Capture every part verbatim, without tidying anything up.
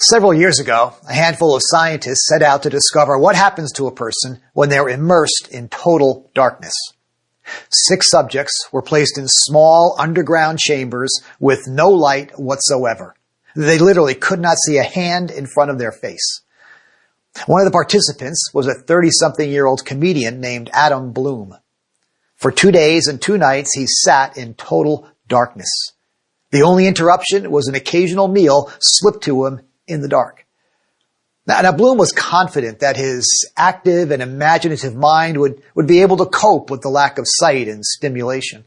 Several years ago, a handful of scientists set out to discover what happens to a person when they're immersed in total darkness. Six subjects were placed in small underground chambers with no light whatsoever. They literally could not see a hand in front of their face. One of the participants was a thirty-something-year-old comedian named Adam Bloom. For two days and two nights, he sat in total darkness. The only interruption was an occasional meal slipped to him in the dark. Now, now Bloom was confident that his active and imaginative mind would, would be able to cope with the lack of sight and stimulation.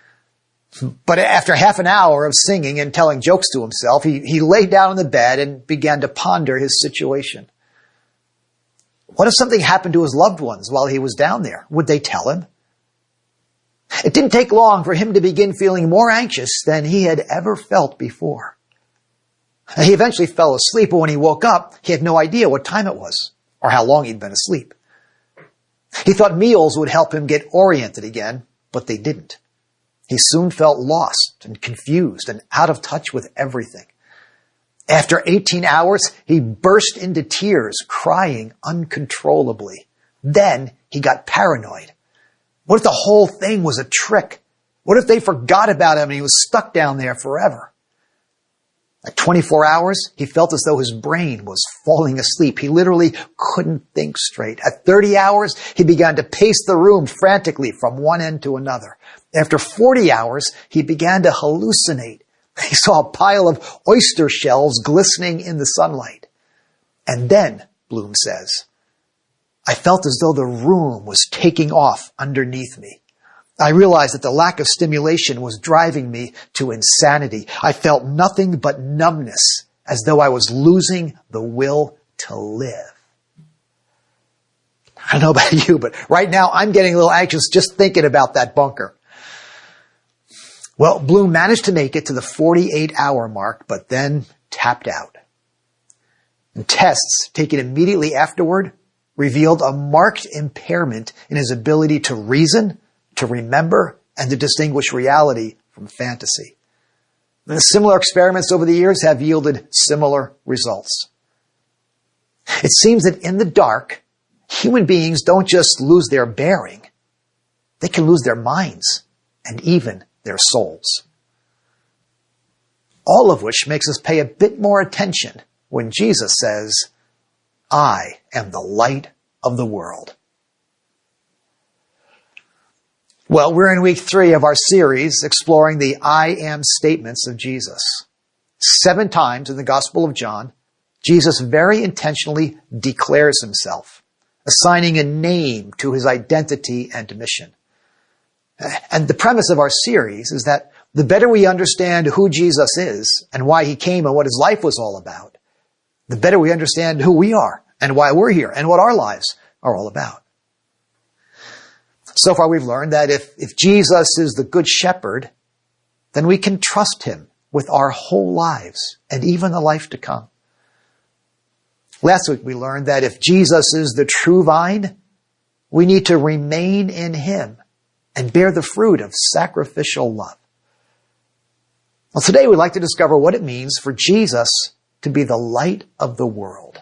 But after half an hour of singing and telling jokes to himself, he, he lay down on the bed and began to ponder his situation. What if something happened to his loved ones while he was down there? Would they tell him? It didn't take long for him to begin feeling more anxious than he had ever felt before. He eventually fell asleep, but when he woke up, he had no idea what time it was or how long he'd been asleep. He thought meals would help him get oriented again, but they didn't. He soon felt lost and confused and out of touch with everything. After eighteen hours, he burst into tears, crying uncontrollably. Then he got paranoid. What if the whole thing was a trick? What if they forgot about him and he was stuck down there forever? At twenty-four hours, he felt as though his brain was falling asleep. He literally couldn't think straight. At thirty hours, he began to pace the room frantically from one end to another. After forty hours, he began to hallucinate. He saw a pile of oyster shells glistening in the sunlight. And then, Bloom says, I felt as though the room was taking off underneath me. I realized that the lack of stimulation was driving me to insanity. I felt nothing but numbness, as though I was losing the will to live. I don't know about you, but right now I'm getting a little anxious just thinking about that bunker. Well, Bloom managed to make it to the forty-eight hour mark, but then tapped out. And tests taken immediately afterward revealed a marked impairment in his ability to reason, to remember, and to distinguish reality from fantasy. And similar experiments over the years have yielded similar results. It seems that in the dark, human beings don't just lose their bearing. They can lose their minds and even their souls. All of which makes us pay a bit more attention when Jesus says, I am the light of the world. Well, we're in week three of our series exploring the I am statements of Jesus. Seven times in the Gospel of John, Jesus very intentionally declares himself, assigning a name to his identity and mission. And the premise of our series is that the better we understand who Jesus is and why he came and what his life was all about, the better we understand who we are and why we're here and what our lives are all about. So far we've learned that if, if Jesus is the good shepherd, then we can trust him with our whole lives and even the life to come. Last week we learned that if Jesus is the true vine, we need to remain in him and bear the fruit of sacrificial love. Well, today we'd like to discover what it means for Jesus to be the light of the world.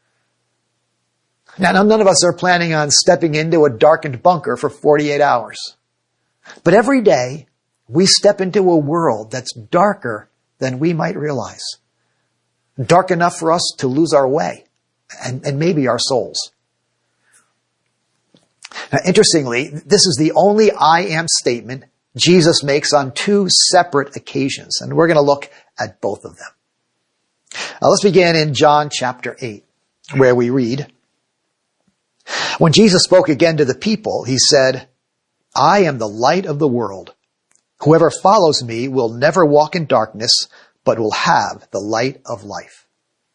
Now, none of us are planning on stepping into a darkened bunker for forty-eight hours. But every day, we step into a world that's darker than we might realize. Dark enough for us to lose our way and, and maybe our souls. Now, interestingly, this is the only I am statement Jesus makes on two separate occasions, and we're going to look at both of them. Now, let's begin in John chapter eight, where we read, when Jesus spoke again to the people, he said, I am the light of the world. Whoever follows me will never walk in darkness, but will have the light of life.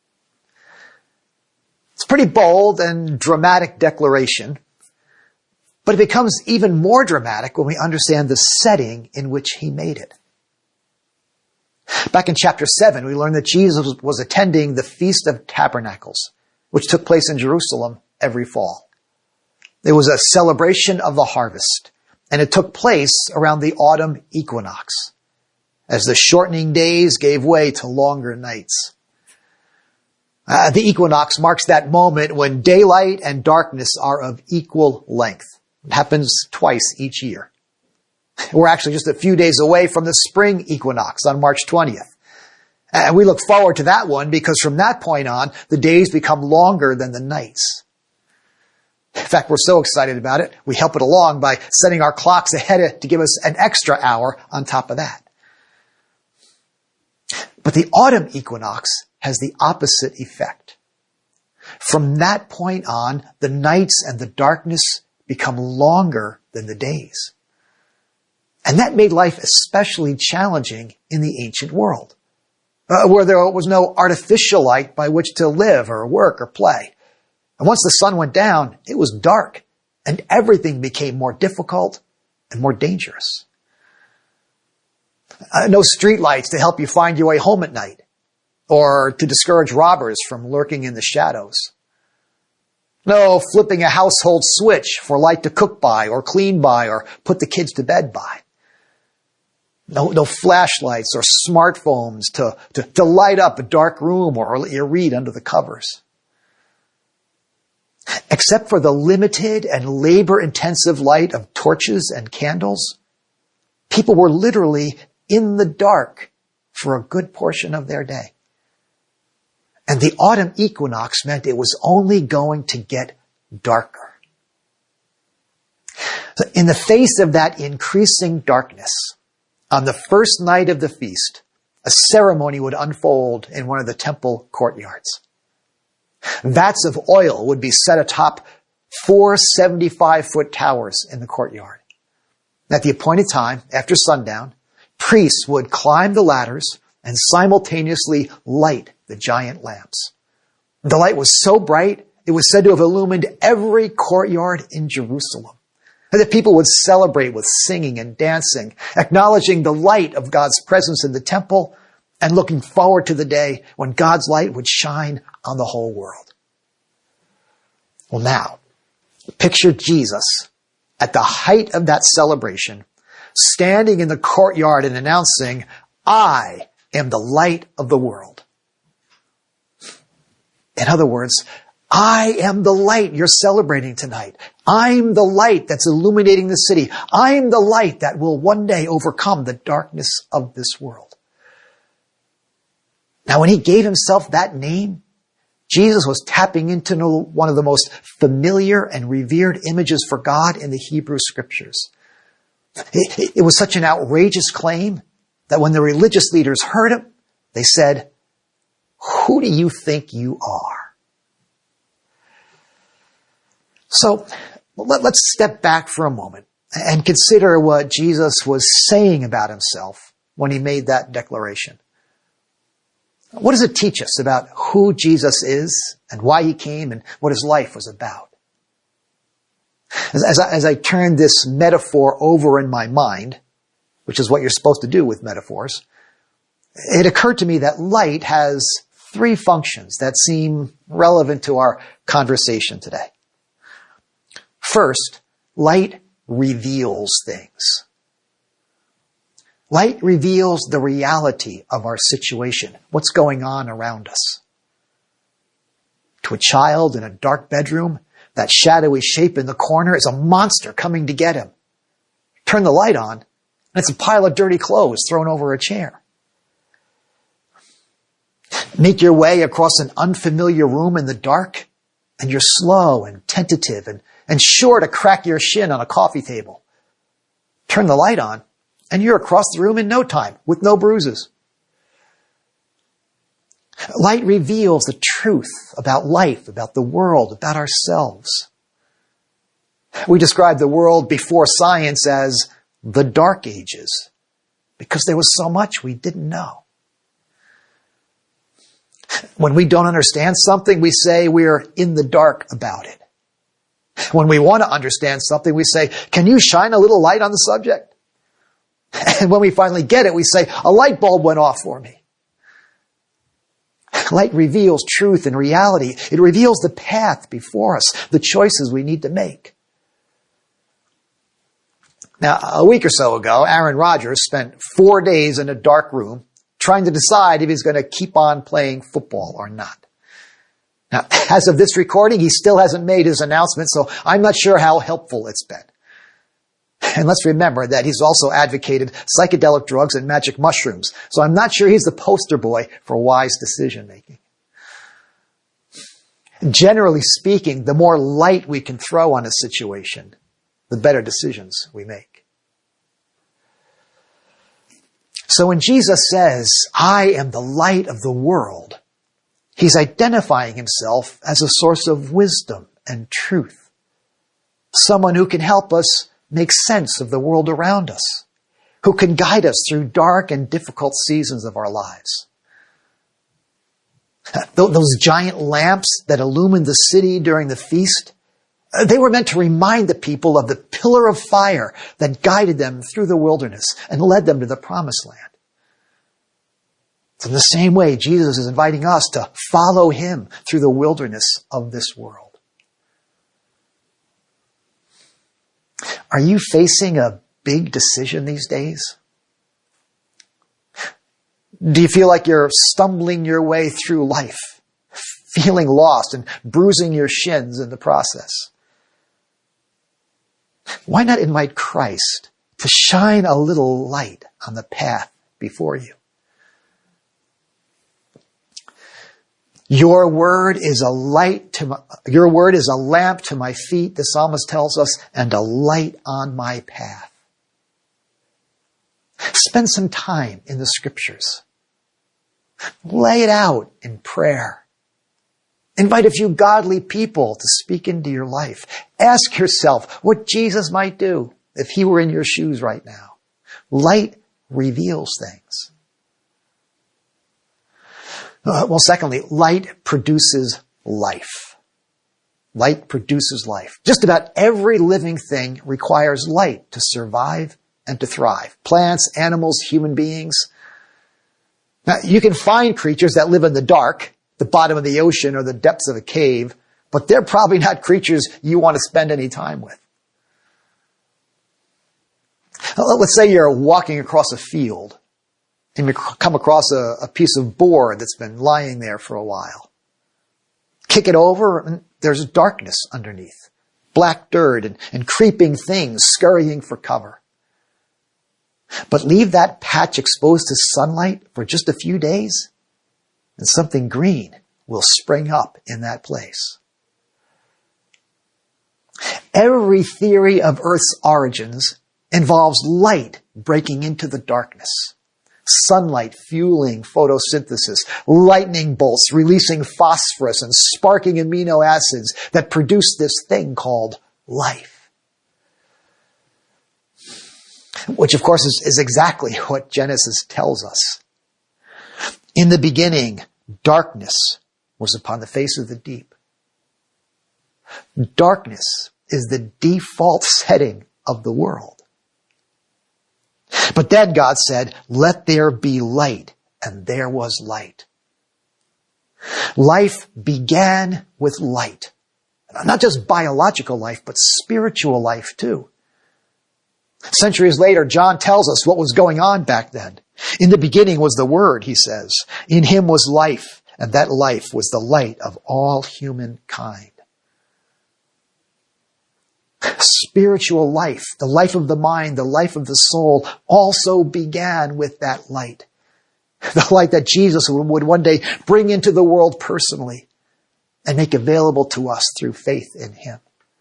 It's a pretty bold and dramatic declaration, but it becomes even more dramatic when we understand the setting in which he made it. Back in chapter seven, we learned that Jesus was attending the Feast of Tabernacles, which took place in Jerusalem every fall. It was a celebration of the harvest, and it took place around the autumn equinox, as the shortening days gave way to longer nights. Uh, the equinox marks that moment when daylight and darkness are of equal length. It happens twice each year. We're actually just a few days away from the spring equinox on March twentieth. And we look forward to that one because from that point on, the days become longer than the nights. In fact, we're so excited about it, we help it along by setting our clocks ahead to give us an extra hour on top of that. But the autumn equinox has the opposite effect. From that point on, the nights and the darkness become longer than the days. And that made life especially challenging in the ancient world, uh, where there was no artificial light by which to live or work or play. And once the sun went down, it was dark, and everything became more difficult and more dangerous. Uh, no street lights to help you find your way home at night, or to discourage robbers from lurking in the shadows. No flipping a household switch for light to cook by or clean by or put the kids to bed by. No, no flashlights or smartphones to, to, to light up a dark room or let you read under the covers. Except for the limited and labor-intensive light of torches and candles, people were literally in the dark for a good portion of their day. And the autumn equinox meant it was only going to get darker. So in the face of that increasing darkness, on the first night of the feast, a ceremony would unfold in one of the temple courtyards. Vats of oil would be set atop four seventy-five foot towers in the courtyard. At the appointed time, after sundown, priests would climb the ladders and simultaneously light the giant lamps. The light was so bright, it was said to have illumined every courtyard in Jerusalem. And the people would celebrate with singing and dancing, acknowledging the light of God's presence in the temple and looking forward to the day when God's light would shine on the whole world. Well, now, picture Jesus at the height of that celebration, standing in the courtyard and announcing, "I am the light of the world." In other words, I am the light you're celebrating tonight. I'm the light that's illuminating the city. I'm the light that will one day overcome the darkness of this world. Now, when he gave himself that name, Jesus was tapping into one of the most familiar and revered images for God in the Hebrew Scriptures. It, it was such an outrageous claim that when the religious leaders heard him, they said, "Who do you think you are?" So let, let's step back for a moment and consider what Jesus was saying about himself when he made that declaration. What does it teach us about who Jesus is and why he came and what his life was about? As, as, I, as I turned this metaphor over in my mind, which is what you're supposed to do with metaphors, it occurred to me that light has three functions that seem relevant to our conversation today. First, light reveals things. Light reveals the reality of our situation, what's going on around us. To a child in a dark bedroom, that shadowy shape in the corner is a monster coming to get him. Turn the light on, and it's a pile of dirty clothes thrown over a chair. Make your way across an unfamiliar room in the dark, and you're slow and tentative and, and sure to crack your shin on a coffee table. Turn the light on, and you're across the room in no time with no bruises. Light reveals the truth about life, about the world, about ourselves. We describe the world before science as the Dark Ages because there was so much we didn't know. When we don't understand something, we say we're in the dark about it. When we want to understand something, we say, "Can you shine a little light on the subject?" And when we finally get it, we say, "A light bulb went off for me." Light reveals truth and reality. It reveals the path before us, the choices we need to make. Now, a week or so ago, Aaron Rodgers spent four days in a dark room trying to decide if he's going to keep on playing football or not. Now, as of this recording, he still hasn't made his announcement, so I'm not sure how helpful it's been. And let's remember that he's also advocated psychedelic drugs and magic mushrooms, so I'm not sure he's the poster boy for wise decision-making. Generally speaking, the more light we can throw on a situation, the better decisions we make. So when Jesus says, I am the light of the world, he's identifying himself as a source of wisdom and truth. Someone who can help us make sense of the world around us, who can guide us through dark and difficult seasons of our lives. Those giant lamps that illumined the city during the feast, they were meant to remind the people of the pillar of fire that guided them through the wilderness and led them to the promised land. So in the same way, Jesus is inviting us to follow him through the wilderness of this world. Are you facing a big decision these days? Do you feel like you're stumbling your way through life, feeling lost and bruising your shins in the process? Why not invite Christ to shine a little light on the path before you? Your word is a light to my, your word is a lamp to my feet, the psalmist tells us, and a light on my path. Spend some time in the scriptures. Lay it out in prayer. Invite a few godly people to speak into your life. Ask yourself what Jesus might do if he were in your shoes right now. Light reveals things. Uh, well, secondly, light produces life. Light produces life. Just about every living thing requires light to survive and to thrive. Plants, animals, human beings. Now, you can find creatures that live in the dark, the bottom of the ocean or the depths of a cave, but they're probably not creatures you want to spend any time with. Let's say you're walking across a field and you come across a, a piece of board that's been lying there for a while. Kick it over and there's darkness underneath, black dirt and, and creeping things scurrying for cover. But leave that patch exposed to sunlight for just a few days, and something green will spring up in that place. Every theory of Earth's origins involves light breaking into the darkness. Sunlight fueling photosynthesis, lightning bolts releasing phosphorus and sparking amino acids that produce this thing called life. Which, of course, is, is exactly what Genesis tells us. In the beginning, darkness was upon the face of the deep. Darkness is the default setting of the world. But then God said, let there be light, and there was light. Life began with light. Not just biological life, but spiritual life too. Centuries later, John tells us what was going on back then. In the beginning was the Word, he says. In him was life, and that life was the light of all humankind. Spiritual life, the life of the mind, the life of the soul, also began with that light. The light that Jesus would one day bring into the world personally and make available to us through faith in him.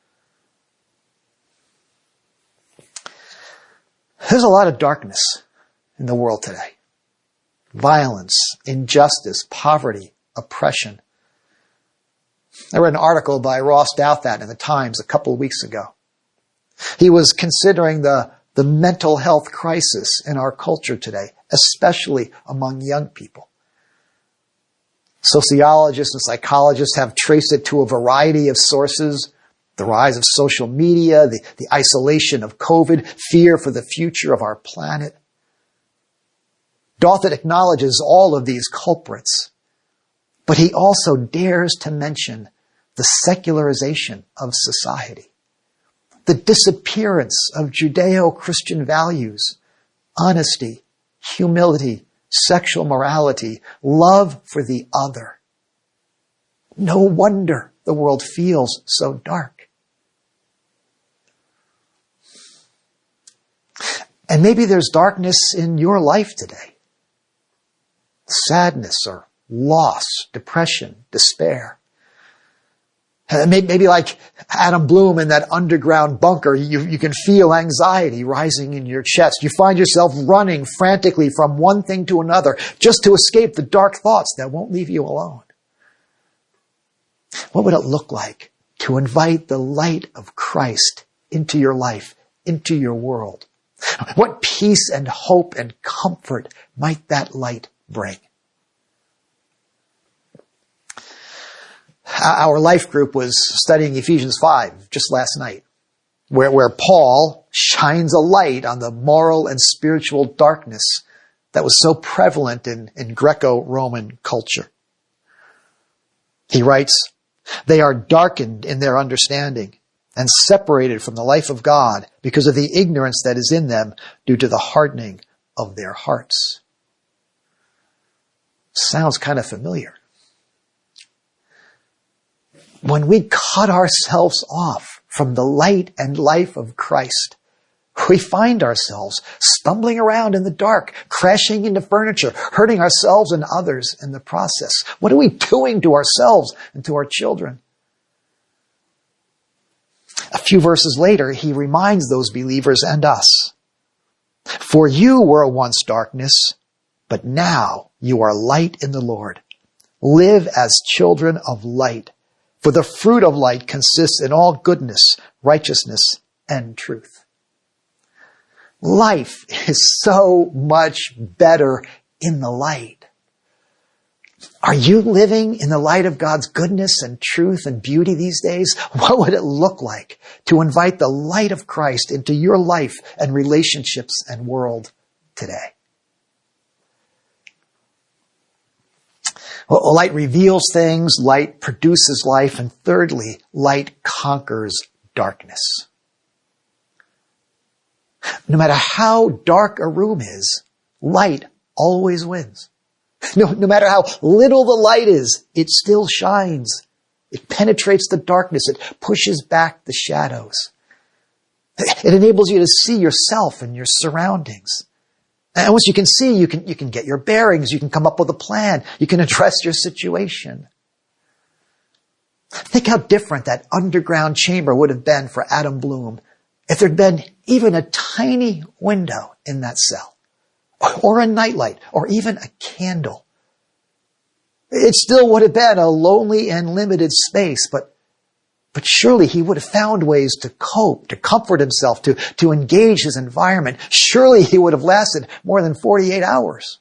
There's a lot of darkness in the world today. Violence, injustice, poverty, oppression. I read an article by Ross Douthat in the Times a couple of weeks ago. He was considering the, the mental health crisis in our culture today, especially among young people. Sociologists and psychologists have traced it to a variety of sources. The rise of social media, the, the isolation of COVID, fear for the future of our planet. Douthat acknowledges all of these culprits, but he also dares to mention the secularization of society, the disappearance of Judeo-Christian values, honesty, humility, sexual morality, love for the other. No wonder the world feels so dark. And maybe there's darkness in your life today. Sadness or loss, depression, despair. Maybe like Adam Bloom in that underground bunker, you, you can feel anxiety rising in your chest. You find yourself running frantically from one thing to another just to escape the dark thoughts that won't leave you alone. What would it look like to invite the light of Christ into your life, into your world? What peace and hope and comfort might that light bring? Our life group was studying Ephesians five just last night, where, where Paul shines a light on the moral and spiritual darkness that was so prevalent in, in Greco-Roman culture. He writes, "They are darkened in their understanding and separated from the life of God because of the ignorance that is in them due to the hardening of their hearts." Sounds kind of familiar. When we cut ourselves off from the light and life of Christ, we find ourselves stumbling around in the dark, crashing into furniture, hurting ourselves and others in the process. What are we doing to ourselves and to our children? A few verses later, he reminds those believers and us, "For you were once darkness, but now you are light in the Lord. Live as children of light. For the fruit of light consists in all goodness, righteousness, and truth." Life is so much better in the light. Are you living in the light of God's goodness and truth and beauty these days? What would it look like to invite the light of Christ into your life and relationships and world today? Well, light reveals things, light produces life, and thirdly, light conquers darkness. No matter how dark a room is, light always wins. No, no matter how little the light is, it still shines. It penetrates the darkness. It pushes back the shadows. It enables you to see yourself and your surroundings. And once you can see, you can, you can get your bearings. You can come up with a plan. You can address your situation. Think how different that underground chamber would have been for Adam Bloom if there'd been even a tiny window in that cell, or a nightlight, or even a candle. It still would have been a lonely and limited space, but But surely he would have found ways to cope, to comfort himself, to, to engage his environment. Surely he would have lasted more than forty-eight hours.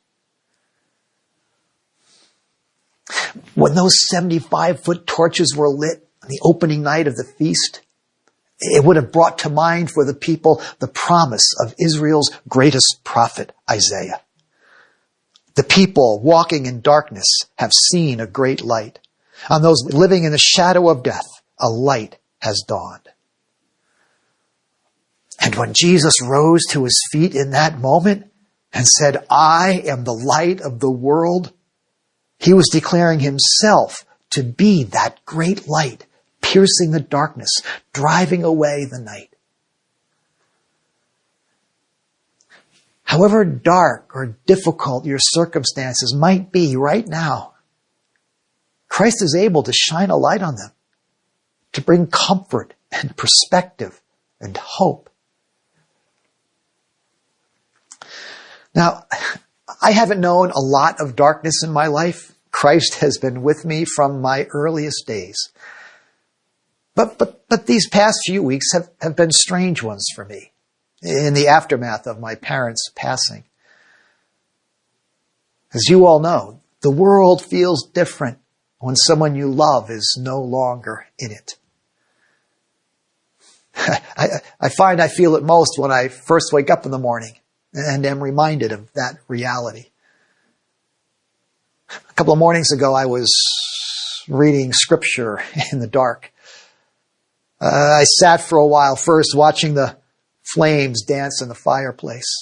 When those seventy-five foot torches were lit on the opening night of the feast, it would have brought to mind for the people the promise of Israel's greatest prophet, Isaiah. The people walking in darkness have seen a great light. On those living in the shadow of death, a light has dawned. And when Jesus rose to his feet in that moment and said, "I am the light of the world," he was declaring himself to be that great light, piercing the darkness, driving away the night. However dark or difficult your circumstances might be right now, Christ is able to shine a light on them, to bring comfort and perspective and hope. Now, I haven't known a lot of darkness in my life. Christ has been with me from my earliest days. But, but, but these past few weeks have, have been strange ones for me in the aftermath of my parents' passing. As you all know, the world feels different when someone you love is no longer in it. I, I find I feel it most when I first wake up in the morning and am reminded of that reality. A couple of mornings ago, I was reading scripture in the dark. Uh, I sat for a while first watching the flames dance in the fireplace.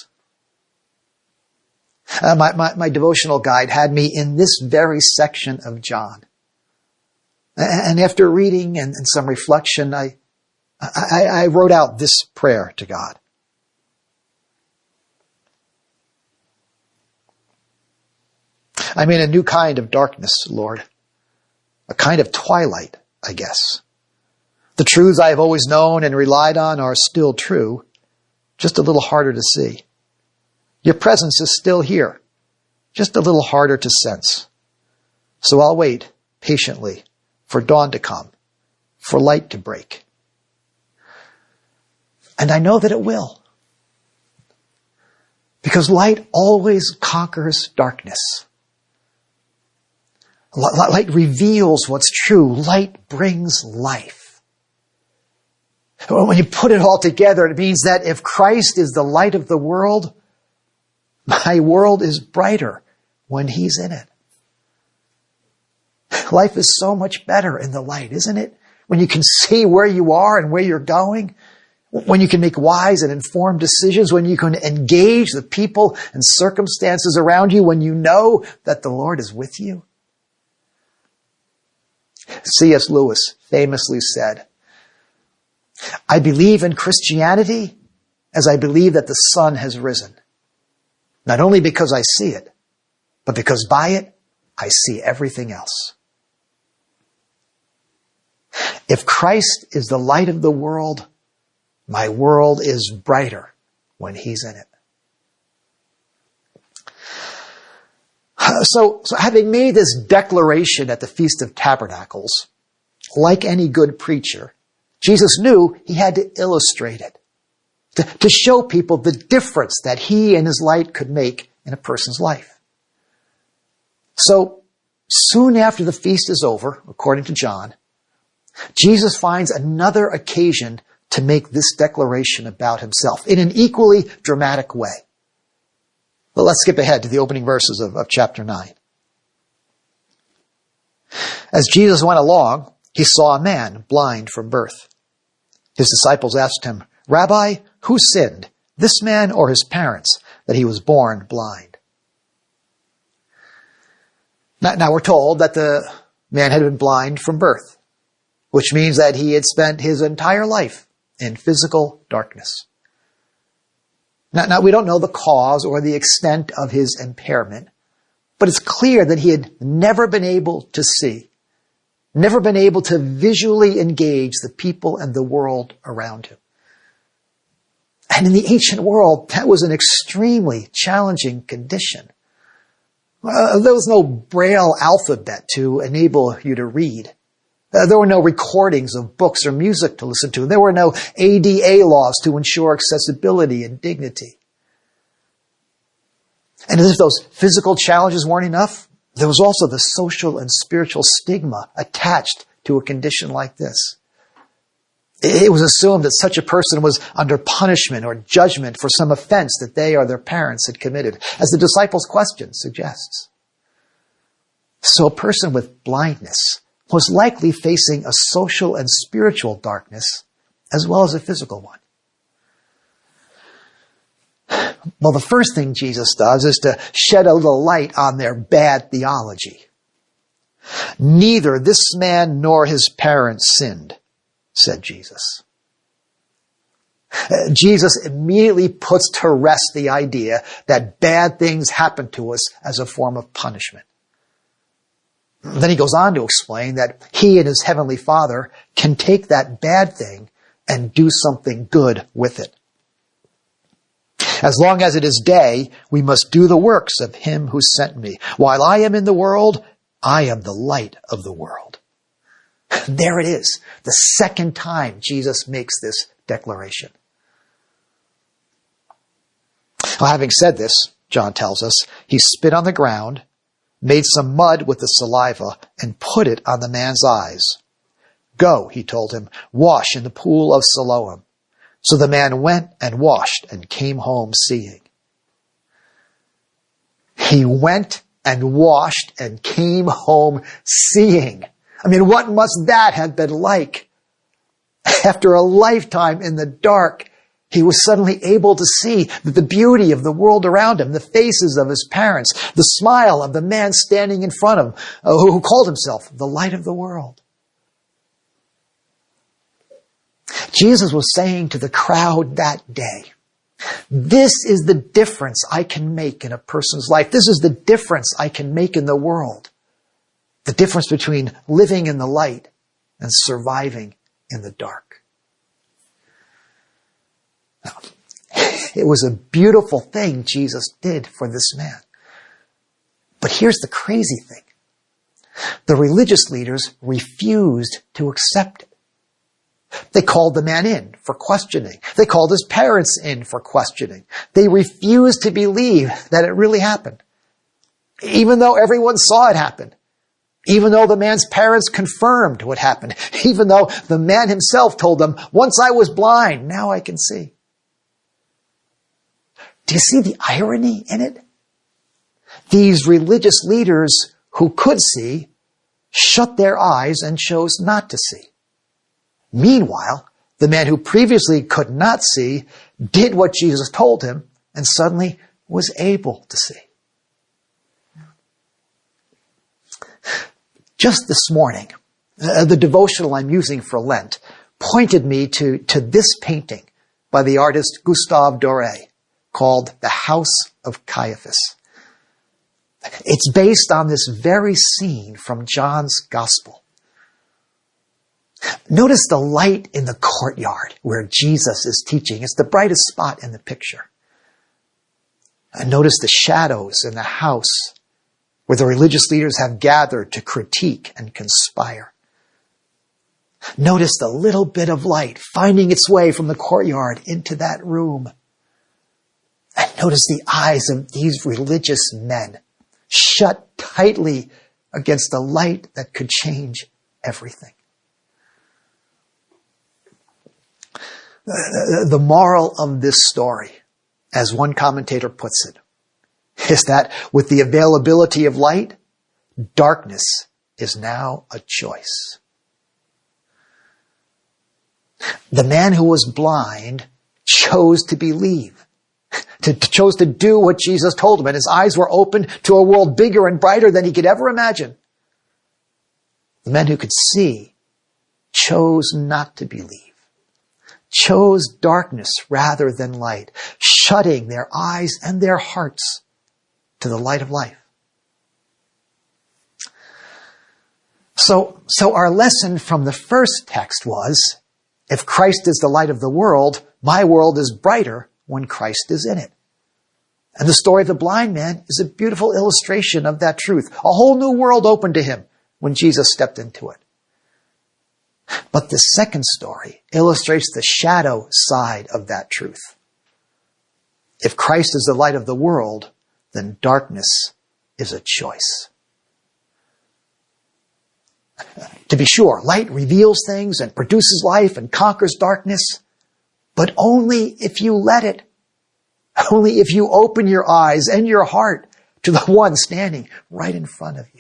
Uh, my, my, my devotional guide had me in this very section of John. And after reading and, and some reflection, I, I, I wrote out this prayer to God. I'm in a new kind of darkness, Lord. A kind of twilight, I guess. The truths I have always known and relied on are still true, just a little harder to see. Your presence is still here, just a little harder to sense. So I'll wait patiently for dawn to come, for light to break. And I know that it will. Because light always conquers darkness. Light reveals what's true. Light brings life. When you put it all together, it means that if Christ is the light of the world, my world is brighter when He's in it. Life is so much better in the light, isn't it? When you can see where you are and where you're going, when you can make wise and informed decisions, when you can engage the people and circumstances around you, when you know that the Lord is with you. C S Lewis famously said, I believe in Christianity as I believe that the sun has risen. Not only because I see it, but because by it, I see everything else. If Christ is the light of the world, my world is brighter when He's in it. So, so having made this declaration at the Feast of Tabernacles, like any good preacher, Jesus knew He had to illustrate it, to, to show people the difference that He and His light could make in a person's life. So, soon after the feast is over, according to John, Jesus finds another occasion to make this declaration about Himself in an equally dramatic way. Well, let's skip ahead to the opening verses of, of chapter nine. As Jesus went along, He saw a man blind from birth. His disciples asked Him, Rabbi, who sinned, this man or his parents, that he was born blind? Now, now we're told that the man had been blind from birth, which means that he had spent his entire life in physical darkness. Now, now, we don't know the cause or the extent of his impairment, but it's clear that he had never been able to see, never been able to visually engage the people and the world around him. And in the ancient world, that was an extremely challenging condition. Uh, there was no Braille alphabet to enable you to read. Uh, there were no recordings of books or music to listen to. There were no A D A laws to ensure accessibility and dignity. And as if those physical challenges weren't enough, there was also the social and spiritual stigma attached to a condition like this. It was assumed that such a person was under punishment or judgment for some offense that they or their parents had committed, as the disciples' question suggests. So a person with blindness was likely facing a social and spiritual darkness as well as a physical one. Well, the first thing Jesus does is to shed a little light on their bad theology. Neither this man nor his parents sinned, said Jesus. Uh, Jesus immediately puts to rest the idea that bad things happen to us as a form of punishment. Then he goes on to explain that He and His Heavenly Father can take that bad thing and do something good with it. As long as it is day, we must do the works of Him who sent me. While I am in the world, I am the light of the world. There it is, the second time Jesus makes this declaration. Well, having said this, John tells us, He spit on the ground, made some mud with the saliva, and put it on the man's eyes. Go, He told him, wash in the pool of Siloam. So the man went and washed and came home seeing. He went and washed and came home seeing. I mean, what must that have been like? After a lifetime in the dark, he was suddenly able to see the beauty of the world around him, the faces of his parents, the smile of the man standing in front of him, uh, who called himself the light of the world. Jesus was saying to the crowd that day, this is the difference I can make in a person's life. This is the difference I can make in the world. The difference between living in the light and surviving in the dark. Now, it was a beautiful thing Jesus did for this man. But here's the crazy thing. The religious leaders refused to accept it. They called the man in for questioning. They called his parents in for questioning. They refused to believe that it really happened. Even though everyone saw it happen. Even though the man's parents confirmed what happened. Even though the man himself told them, once I was blind, now I can see. Do you see the irony in it? These religious leaders who could see shut their eyes and chose not to see. Meanwhile, the man who previously could not see did what Jesus told him and suddenly was able to see. Just this morning, uh, the devotional I'm using for Lent pointed me to, to this painting by the artist Gustave Doré called The House of Caiaphas. It's based on this very scene from John's Gospel. Notice the light in the courtyard where Jesus is teaching. It's the brightest spot in the picture. And notice the shadows in the house where the religious leaders have gathered to critique and conspire. Notice the little bit of light finding its way from the courtyard into that room. And notice the eyes of these religious men shut tightly against the light that could change everything. The moral of this story, as one commentator puts it, is that with the availability of light, darkness is now a choice. The man who was blind chose to believe, to, to chose to do what Jesus told him, and his eyes were opened to a world bigger and brighter than he could ever imagine. The man who could see chose not to believe, chose darkness rather than light, shutting their eyes and their hearts to the light of life. So, so our lesson from the first text was, if Christ is the light of the world, my world is brighter when Christ is in it. And the story of the blind man is a beautiful illustration of that truth. A whole new world opened to him when Jesus stepped into it. But the second story illustrates the shadow side of that truth. If Christ is the light of the world, then darkness is a choice. To be sure, light reveals things and produces life and conquers darkness, but only if you let it. Only if you open your eyes and your heart to the one standing right in front of you.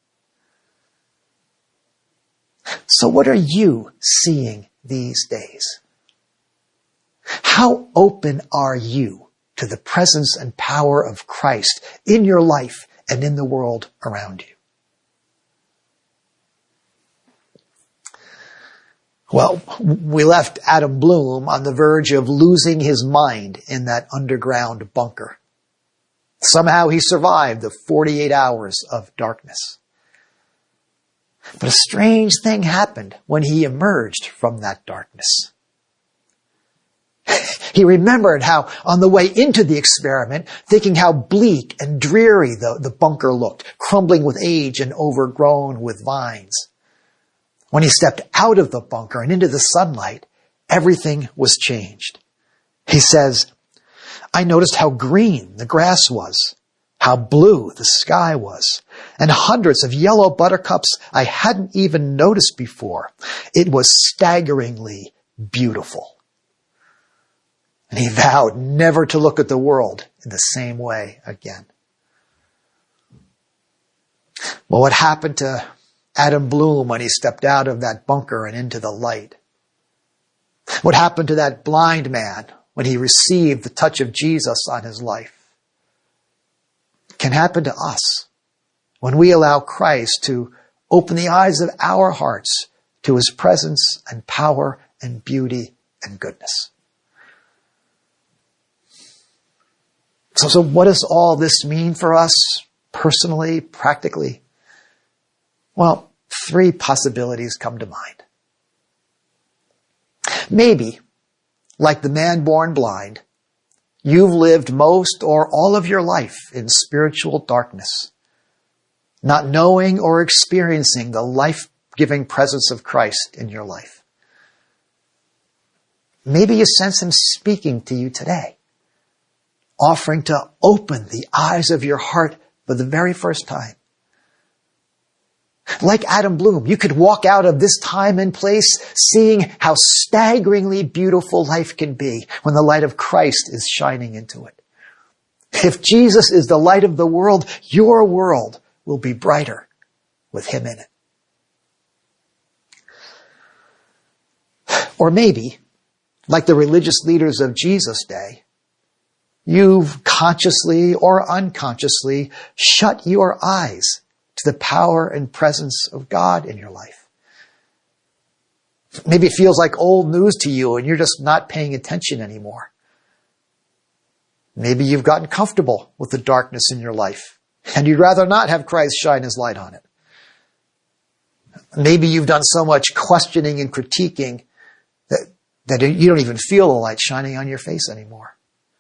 So what are you seeing these days? How open are you to the presence and power of Christ in your life and in the world around you? Well, we left Adam Bloom on the verge of losing his mind in that underground bunker. Somehow he survived the forty-eight hours of darkness. But a strange thing happened when he emerged from that darkness. He remembered how, on the way into the experiment, thinking how bleak and dreary the, the bunker looked, crumbling with age and overgrown with vines. When he stepped out of the bunker and into the sunlight, everything was changed. He says, I noticed how green the grass was, how blue the sky was, and hundreds of yellow buttercups I hadn't even noticed before. It was staggeringly beautiful. And he vowed never to look at the world in the same way again. Well, what happened to Adam Bloom when he stepped out of that bunker and into the light? What happened to that blind man when he received the touch of Jesus on his life? It can happen to us when we allow Christ to open the eyes of our hearts to his presence and power and beauty and goodness. So, so what does all this mean for us personally, practically? Well, three possibilities come to mind. Maybe, like the man born blind, you've lived most or all of your life in spiritual darkness, not knowing or experiencing the life-giving presence of Christ in your life. Maybe you sense him speaking to you today, offering to open the eyes of your heart for the very first time. Like Adam Bloom, you could walk out of this time and place seeing how staggeringly beautiful life can be when the light of Christ is shining into it. If Jesus is the light of the world, your world will be brighter with him in it. Or maybe, like the religious leaders of Jesus' day, you've consciously or unconsciously shut your eyes to the power and presence of God in your life. Maybe it feels like old news to you and you're just not paying attention anymore. Maybe you've gotten comfortable with the darkness in your life and you'd rather not have Christ shine his light on it. Maybe you've done so much questioning and critiquing that, that you don't even feel the light shining on your face anymore.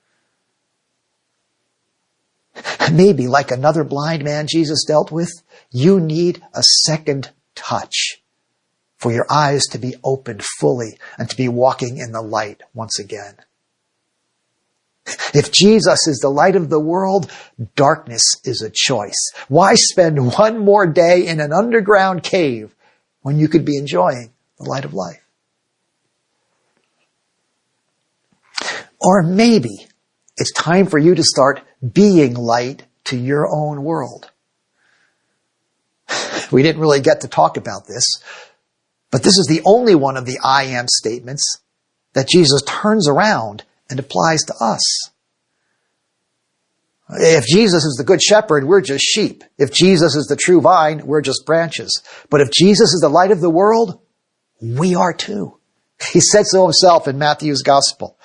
Maybe, like another blind man Jesus dealt with, you need a second touch for your eyes to be opened fully and to be walking in the light once again. If Jesus is the light of the world, darkness is a choice. Why spend one more day in an underground cave when you could be enjoying the light of life? Or maybe it's time for you to start being light to your own world. We didn't really get to talk about this, but this is the only one of the I am statements that Jesus turns around and applies to us. If Jesus is the good shepherd, we're just sheep. If Jesus is the true vine, we're just branches. But if Jesus is the light of the world, we are too. He said so himself in Matthew's gospel.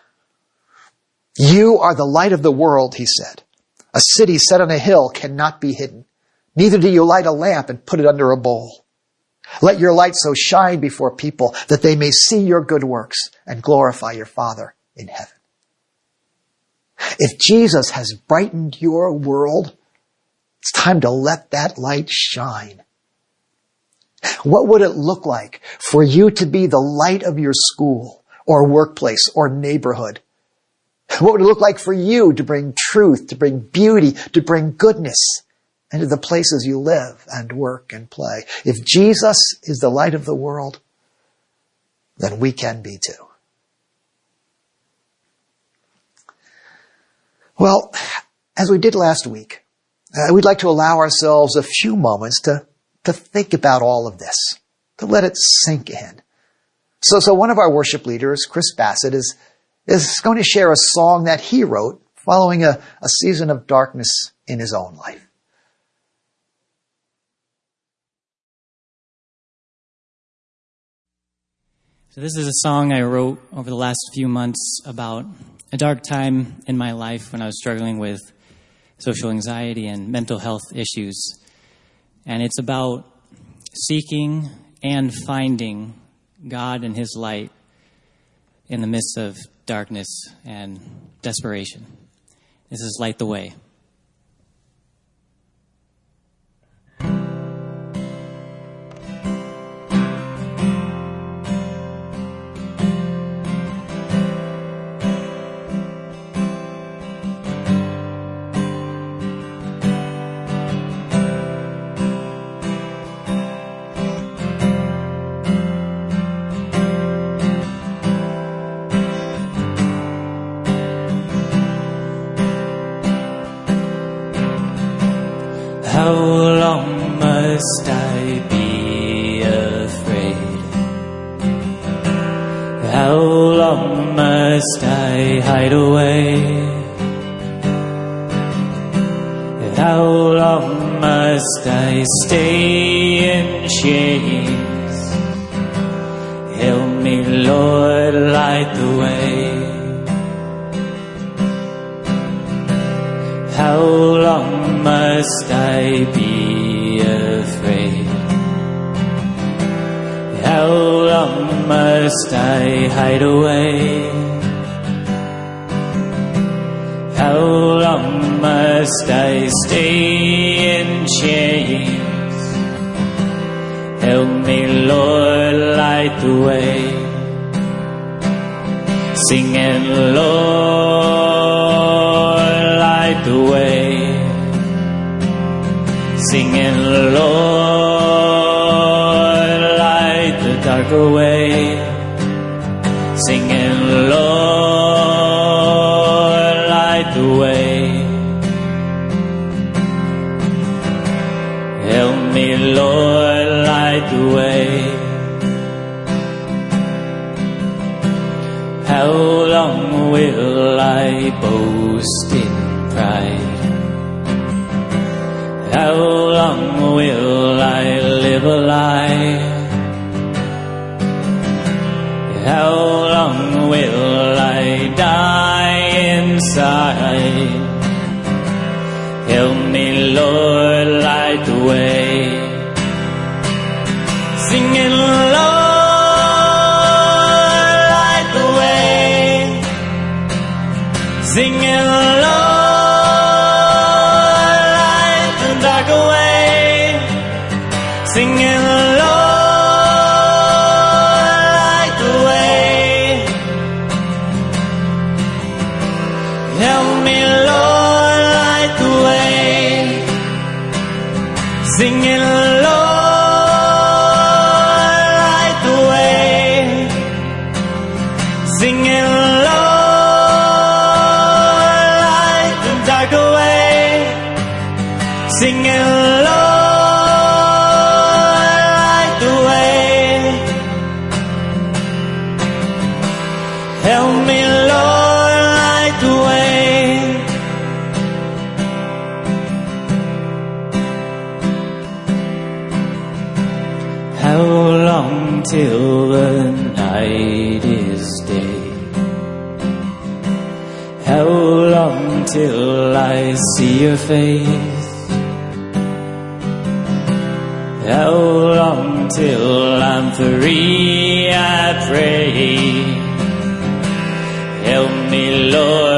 You are the light of the world, he said. A city set on a hill cannot be hidden. Neither do you light a lamp and put it under a bowl. Let your light so shine before people that they may see your good works and glorify your Father in heaven. If Jesus has brightened your world, it's time to let that light shine. What would it look like for you to be the light of your school or workplace or neighborhood? What would it look like for you to bring truth, to bring beauty, to bring goodness into the places you live and work and play? If Jesus is the light of the world, then we can be too. Well, as we did last week, uh, we'd like to allow ourselves a few moments to, to think about all of this, to let it sink in. So, so one of our worship leaders, Chris Bassett, is is going to share a song that he wrote following a, a season of darkness in his own life. So this is a song I wrote over the last few months about a dark time in my life when I was struggling with social anxiety and mental health issues. And it's about seeking and finding God and his light in the midst of darkness and desperation. This is Light the Way. How long must I be afraid? How long must I hide away? How long must I stay in chains? Help me, Lord. must I be afraid? How long must I hide away? How long must I stay in chains? Help me, Lord, light the way. Singing, Lord, light the way. Singing, Lord, light the dark away. Singing, Lord, light the way. Help me, Lord, light the way. How long will I boast in pride? How long will I live a lie? How long will I die inside? Help me, Lord, light the way. Singing, Lord, singing, Lord, light the dark away. Singing, Lord, light the way. Help me, Lord, light the way. Singing, Lord, light the way. Singing, singing, Lord, light the way. Help me, Lord, light the way. How long till the night is day? How long till I see your face? How long till I'm free, I pray. Help me, Lord.